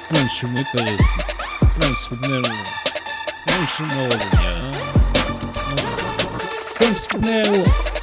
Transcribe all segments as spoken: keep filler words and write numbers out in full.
Раньше мы поехали. Трансформеры. Раньше нового. Трансформеры.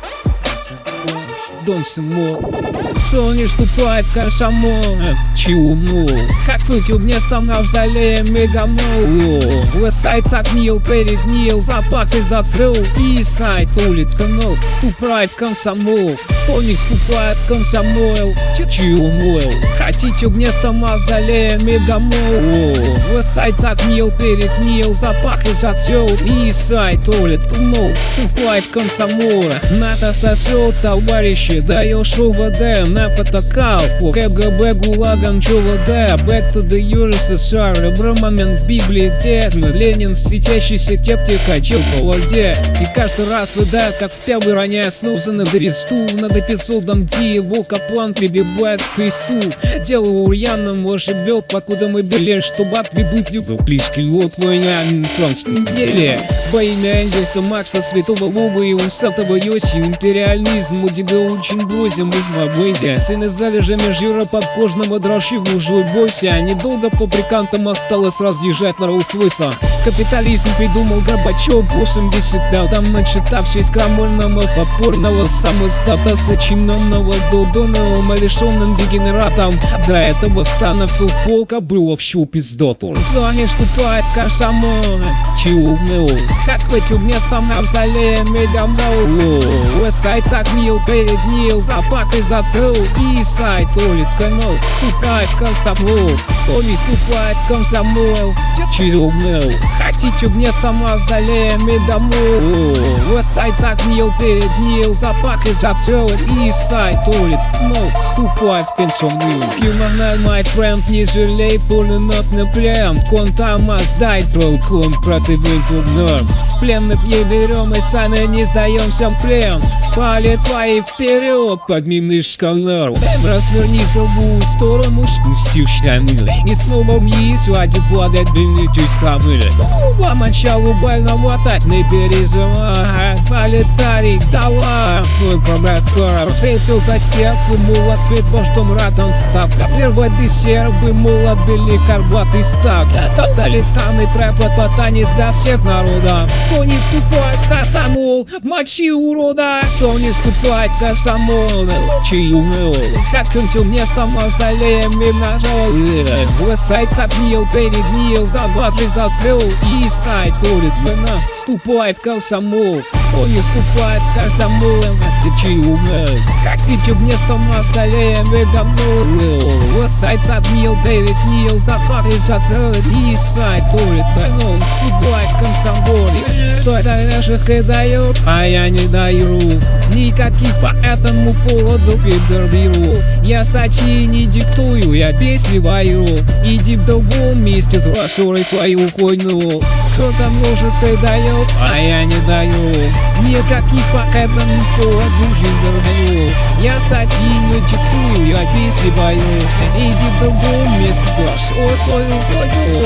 Дон Симо. Кто не вступает в комсомол? Чему? Как выйти вместо мавзолея мегамол? Вестсайд согнил, перегнил, запах и зацрыл. Истсайд улит канал, вступает в комсомол. Кто не вступает в комсомол? Чему? Хотите вместо мавзолея мегамол? Вестсайд согнил, перегнил, запах и зацрыл. Истсайд улит канал, вступает в комсомол. НАТО сосет, товарищи, даешь УВД на потакалку. КГБ ГУЛАГом ЧВД. Back to the ю эс эс ар. Любой момент в Библии термин. Ленин, светящийся тептик, качел по воде. И каждый раз выдает, как в первый роняя снова над аресту. Над эпизодом, где его Каплан прибивает к кресту. Дело урьяным ошибет, покуда мы били, чтобы отвебуть его близкий лот война. Просто неделе. Во имя Энгельса, Макса, Святого Луга и усатого Йоси. Империализм у тебя очень близим из Мабызи. Сын из залежа межюра подкожного дрожи в ужой бойся. Недолго фабрикантам осталось разъезжать на Роллс-Ройса. Капитализм придумал Горбачев восемьдесят дал. Там начитавшись крамольного попорного самостата сочиненного додоновым лишенным дегенератом. До этого становцев полка было всю пиздоту. Кто не вступает в комсомол? Чего? Как выйти вместо мавзолея мегамол? Вестсайд согнил, перегнил, запах и зацрыл. Истсайд улит канал, вступает в комсомол. Кто не вступает в комсомол? Чего? Хотите вместо мавзолея мегамол? Вестсайд согнил, перегнил, запах и зацрыл. Истсайд улит канал, вступает в комсомол. Кимонай, my friend, не жалей, пулеметный плен. Контамаз, дай тролл, клон, противник норм. Пленных не берем и сами не сдаемся в плен. Пали твои вперед, поднимный шкалер. Разверни в другую сторону, спустив штаны. И снова есть ради благо длиннитесь стамыли. Помочалу больновато, не переживай. Полетарий, давай. Твой проблем скоро. Пресил засек, ему ответ, во что ратом ставка. Первый десерт, ему отбили карбатый стак. Тоталитарный препод, потанец для всех народов. Кто не вступает в комсомол, мочи урода. Кто не вступает в комсомол, мочи урода. Как он вместо мавзолея мегамол? Вестсайд согнил, перегнил, забатый зацрыл. Истсайд улит вина, вступай в комсомол. Кто не вступает в комсомол, мочи урода. Как видите вместо мавзолея мегамол? Вестсайд согнил, перегнил, забатый зацрыл. Истсайд улит вина, вступай в комсомол. Кто-то решит и дает, а я не даю. Никаких по этому поводу интервью. Я статьи не диктую, я песни вою. Иди в другом месте, сбрасывай свою хуйню. Кто-то может и дает, а я не даю. Никаких по этому поводу интервью. Я статьи не диктую, я песни вою. Иди в другом месте, сбрасывай свою хуйню.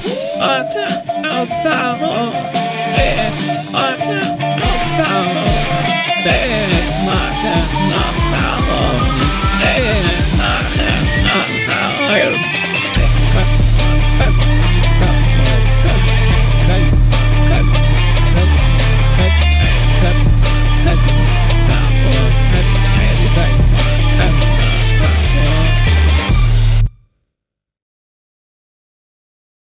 Ата, ата, Ata, ata, eh, mata, mata, eh.